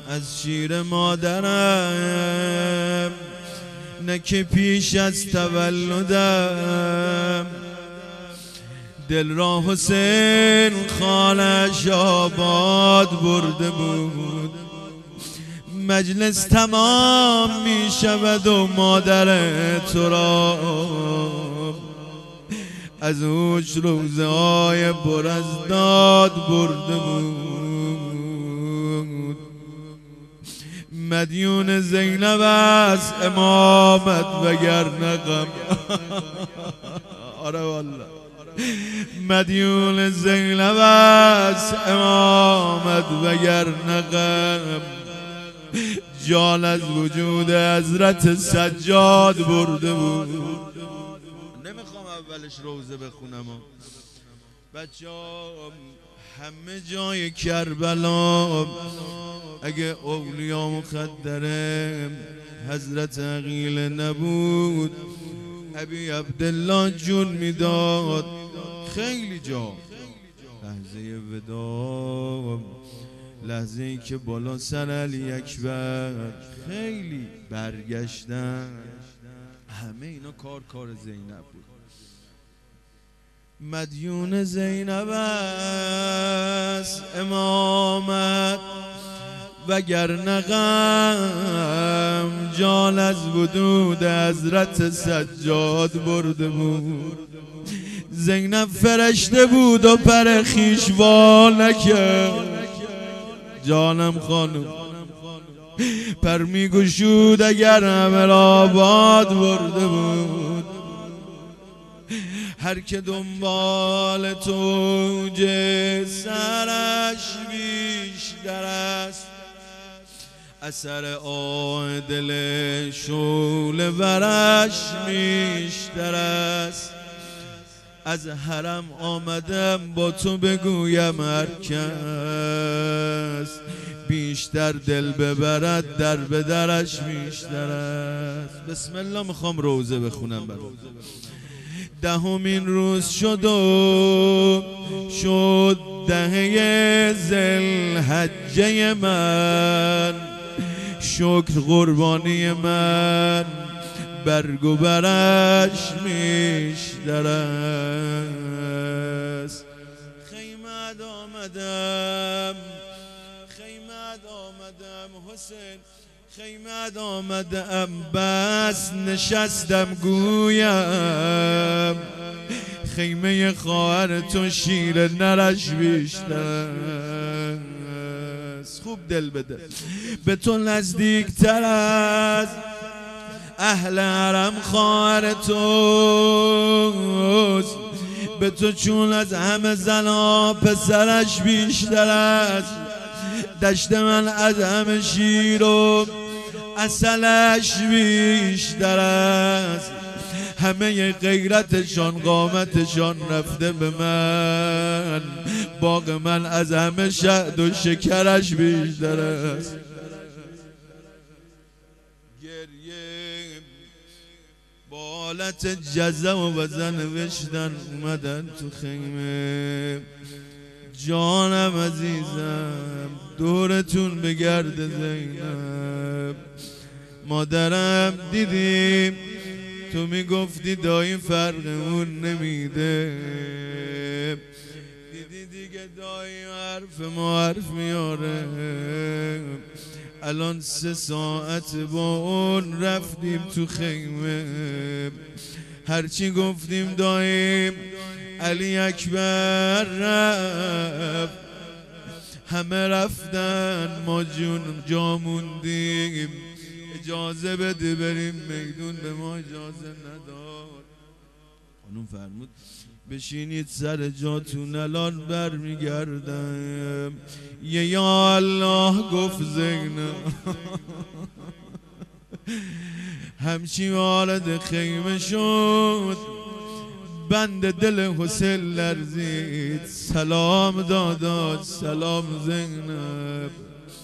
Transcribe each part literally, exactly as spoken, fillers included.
از شیر مادرم، نه که پیش از تولدم دل را حسین خانش آباد برده بود. مجلس تمام می شود و مادر تو را از اوش روزه های پر از داد برده بود. مدیون زینب از امامت وگرنه غم آره والله مدیون زینب از امامت وگرنه غم جان از وجود حضرت سجاد برده بود. نمیخوام اولش روزه بخونم بچه ها، همه جای کربلا اگه اولیا مخدره حضرت عقیل نبود ابی عبدالله جون میداد. خیلی جا لحظه ودا، لحظه ای که بالا سر علی اکبر خیلی برگشتن، همه اینا کار کار زینب بود. مدیون زینب است امامت وگرنه غم جان از وجود حضرت سجاد برده بود. زینب فرشته بود و پر خویش وا نکرد. جانم خانم پر میگشود اگر همه را آباد برده بود. هر که دنبال توج سرش بیشتر است، اثر آه دل شعله ورش بیشتر است. از حرم آمدم با تو بگویم هر کس بیشتر دل ببرد در به درش بیشتر است. بسم الله میخوام روزه بخونم برات. دهمین روز شد و شد دهه ذوالحجه من، شکر قربانی من برگ و برش بیشتر است. خیمت آمدم خیمت آمدم حسین خیمت آمدم بس نشستم گویم خیمه خواهر تو شیر نرش بیشتر است. خوب دل بده به تو نزدیک تر از اهل حرم خواهر توست، به تو چون از همه زنا پسرش بیشتر است. دشت من از همه شیر و عسلش بیشتر است. همه غیرتشان قامتشان رفته به من، باغ من از همه شهد و شکرش بیشتر است. گریه با حالت جزع و وزن نوشتن اومدن تو خیمه. جانم عزیزم دورتون بگرده زینب. مادرم دیدیم تو میگفتی دایی فرقمون نمیده، دیدی دیگه دایی حرف ما حرف میاره. الان سه ساعت با اون رفتیم تو خیمه، هرچی گفتیم داییم علی اکبر رفت، همه رفتن ما جون جا موندیم. اجازه بده بریم میدون، به ما اجازه نداد. خانوم فرمود بشینید سر جاتون الان برمیگردم. یه یا الله گفت زینب همچی وارد خیمه شد بند دل حسین لرزید. سلام داداش سلام زینب.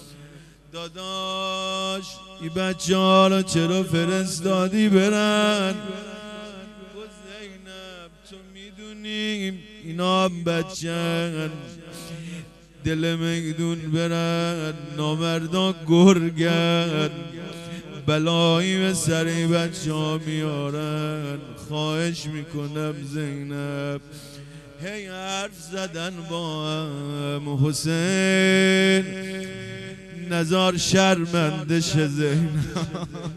داداش این بچه ها رو چرا فرستادی برن؟ گفت زینب تو میدونیم اینا هم بچه‌ن، دل میدون برن نامردا گرگن بلایی به سری بچه ها میارن خواهش میکنم زینب هی حرف زدن با هم حسین نزار شرمنده شه زینب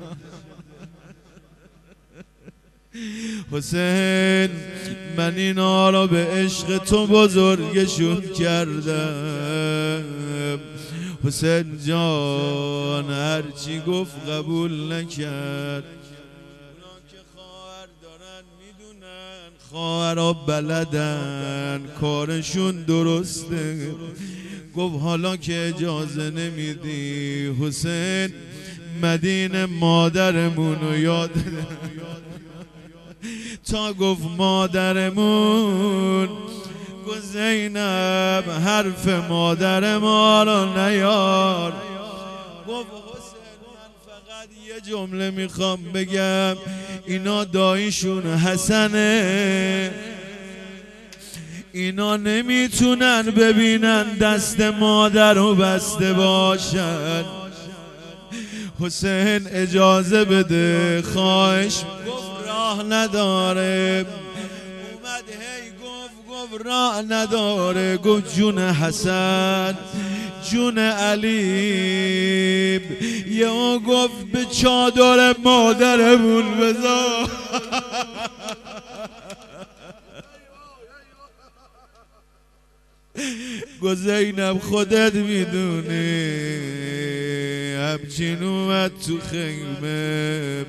حسین من اینا را به عشق تو بزرگشون کردم حسین جان هرچی گفت قبول نکرد اونا که خواهر دارن میدونن خواهرها بلدن کارشون درسته گفت حالا که اجازه نمیدی حسین مدینه مادرمونو یاد تا گفت مادرمون گفت زینب حرف مادر ما رو نیار گفت حسین من فقط یه جمله میخوام بگم اینا داییشون حسنه اینا نمیتونن ببینن دست مادر رو بسته باشن حسین اجازه بده خواهش گفت راه نداره اومد هی گفت گفت راه نداره گفت جون حسن جون علی یه او گفت به چادر مادرمون بذار گفت زینب خودت میدونی همچین اومد تو خیمه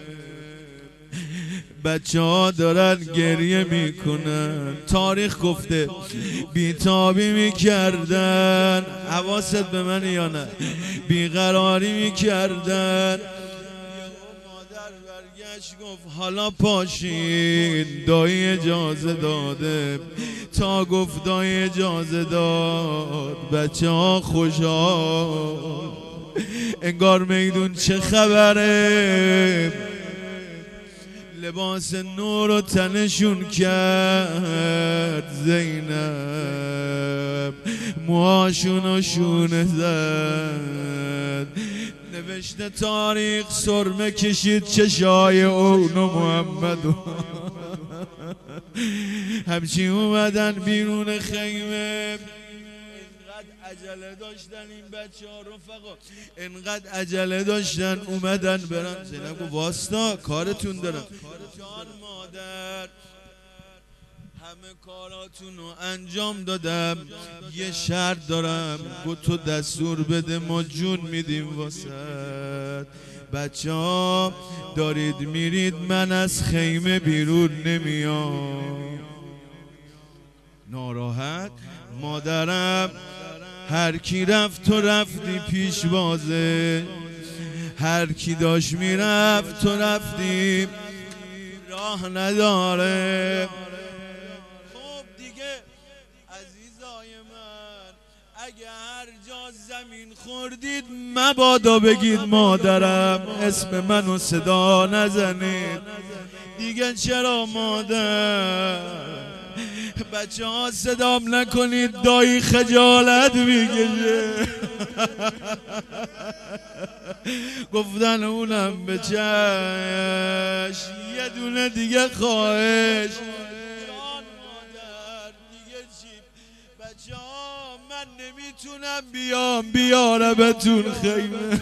بچه ها دارن گریه میکنن تاریخ گفته بیتابی میکردن حواست به من یا نه بیقراری میکردن مادر برگشت گفت حالا پاشین دایی اجازه داده تا گفت دایی اجازه داد بچه ها خوشحال انگار میدون چه خبره لباس نور رو تنشون کرد زینب موهاشون رو شونه زد نوشته تاریخ سرمه کشید چشای اون و محمد همچی اومدن بیرون خیمه عجله داشتن این بچه ها رفقا انقدر عجله داشتن اومدن برن زینب گفت واستا کارتون دارم جان مادر همه کاراتون رو انجام دادم یه شرط دارم گفت تو دستور بده ما جون میدیم واسط بچه ها دارید میرید من از خیمه بیرون نمیام ناراحت مادرم هر کی رفت تو رفتی پیش بازه هر کی داشت میرفت تو رفتی راه نداره خب دیگه عزیزای من اگه هر جا زمین خوردید مبادا بگید مادرم اسم منو صدا نزنید دیگه چرا مادر بچه ها صدام نکنید دایی خجالت میکشه گفتن اونم به چشم یه دونه دیگه خواهش جان مادر دیگه چی بچه ها من نمیتونم بیام بیارمتون خیمه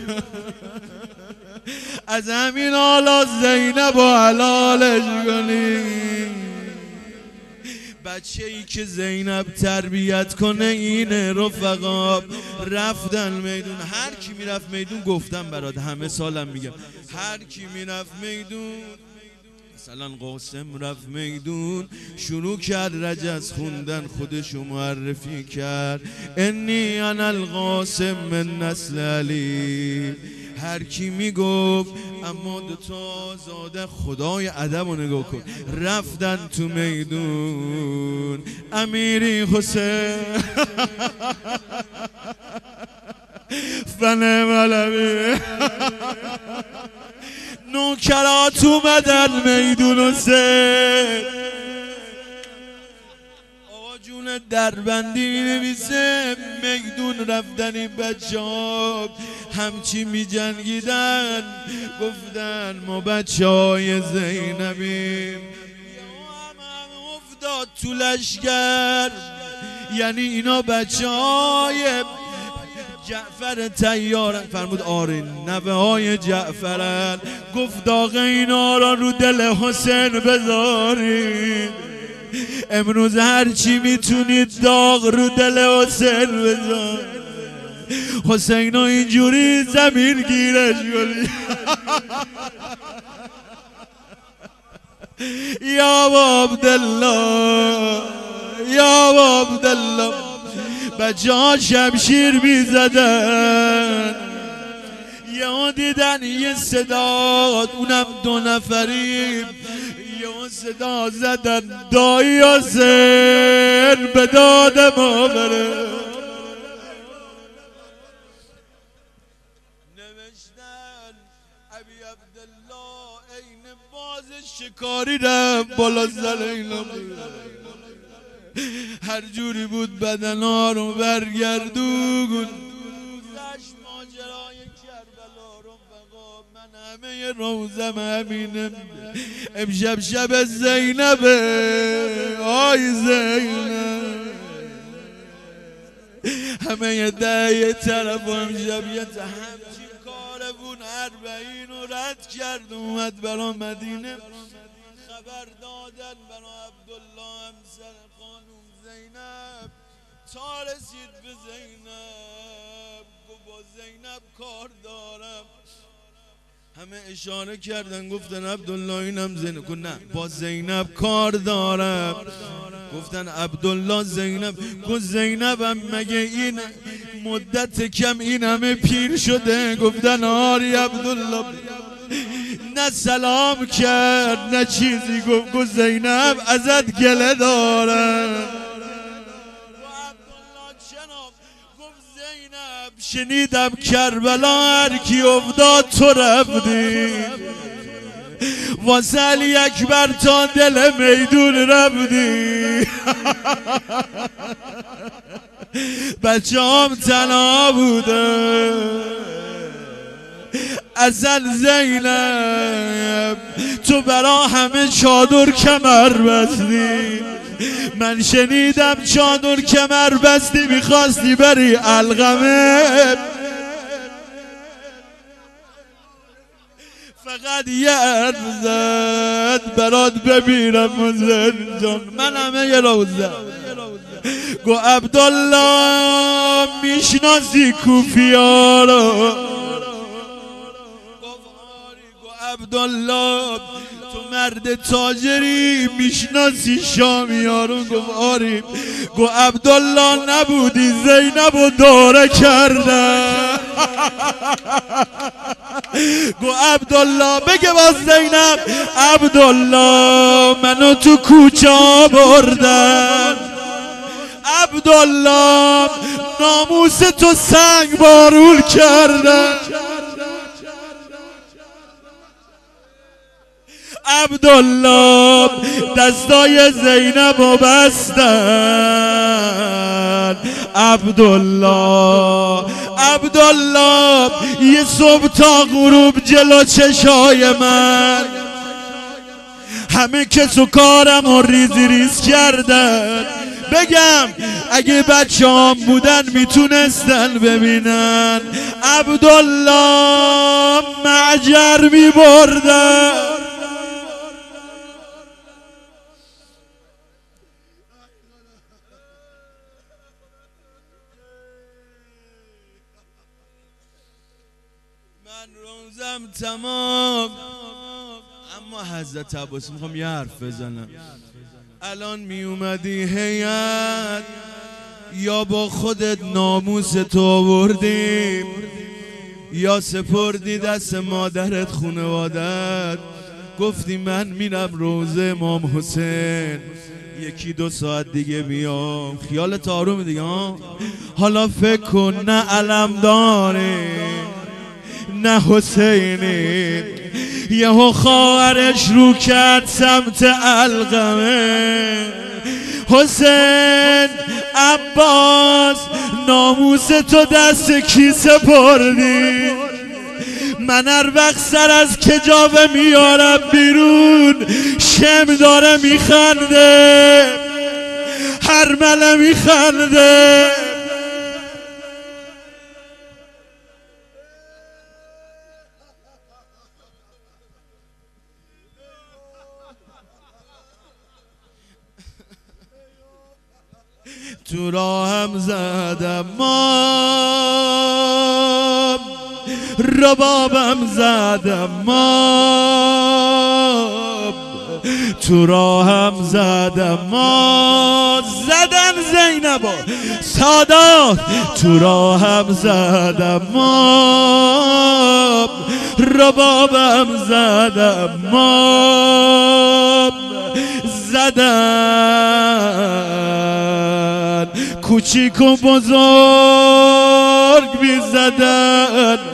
از همین حالا زینب و حلالش کنید بچه ای که زینب تربیت کنه اینه رفقا رفتن میدون هر کی میرفت میدون گفتم برات همه سالم میگم هر کی میرفت میدون مثلا قاسم رفت میدون شروع کرد رجز خوندن خودشو معرفی کرد انی انا القاسم من نسل علی هر کی میگفت اما دوتا زاده خدای ادب رو نگاه کن رفتن تو میدون امیری حسین فنه ملوی نوکرات اومدن میدون حسین آقا جون دربندی می نویسه میدون رفتنی بچه ها همچی می جنگیدن، گفتن ما بچه های زینبیم. افتاد تو لشگر، یعنی اینا بچه های جعفر طیارن. فرمود آره نوه های جعفرن. گفت داغ اینا را رو دل حسین بذارید، امروز هرچی میتونید داغ رو دل حسین بذارید. حسین ها اینجوری زمین گیرش کنید. یا عبدالله یا عبدالله. بچه ها شمشیر می زدن، یه دیدن یه صدا، اونم دو نفری، یه صدا زدن دایی حسین به داد ما بره. نوشتن ابی عبدالله این باز شکاری رم بالا زلینا، هر جوری بود بدنا رو برگردون. گذشت ماجرای کربلا رو بقا، من همه روزم همینه. امشب شب زینبه، آی زینب. همه ده یه طرف و امشب یه همچی کاربون اربعین رو رد کرد اومد برا مدینه. خبر دادن برا عبدالله همسر خانوم زینب. تا رسید به زینب گفت با زینب کار دارم. همه اشاره کردن گفتن عبدالله اینم زینب. گفت نه با زینب کار دارم. گفتن عبدالله زینب. گفت زینبم مگه این مدت کم این همه پیر شده؟ گفتن آری عبدالله. نه سلام کرد نه چیزی گفت. گفت زینب ازت گله دارم. گفت زینب شنیدم کربلا هر کی افتاد تو رفتی، واسه علی اکبر تا دل میدون رفتی. بچه هم تنها بوده. اصل زینب تو برا همه چادر کمر بستی. من شنیدم چادر کمر بستی میخواستی بری علقمه. فقط یه حرف زد برات بمیرم حسین جان. من همه یه روزه گو عبدالله میشناسی کوفیا رو؟ عبدالله تو مرد تاجری میشناسی شامیارون؟ گفت آری. گو عبدالله نبودی زینب و داره کردن. گو عبدالله بگه با زینب عبدالله منو تو کوچه بردن. عبدالله ناموس تو سنگ بارول کردن. عبدالله دستای زینب و بستن. عبدالله عبدالله یه صبح تا غروب جلو چشای من همه کس و کارم و ریزی ریز کردن. بگم اگه بچه هم بودن میتونستن ببینن عبدالله معجر میبردن. من روزم تمام، اما حضرت عباس میخوام یه حرف بزنم. الان می اومدی هیئت یا با خودت ناموس تو آوردی یا سپردی دست مادرت خونوادت گفتی من میرم روزه امام حسین یکی دو ساعت دیگه بیام. خیالت آروم دیگه ها. حالا فکر کن نه علم داره نه حسینی، یهو خواهرش رو کرد سمت علقمه. حسین عباس ناموس تو دست کی سپردی؟ من هر وقت سر از کجاوه میارم بیرون شم داره میخنده، هر مله میخنده. تو راهم زدم ما ربابم زدم ما تو راهم زدم ما زدن زینبا سادات تو راهم زدم ما ربابم زدم ما زدن کوچیک و بزرگ بی زدن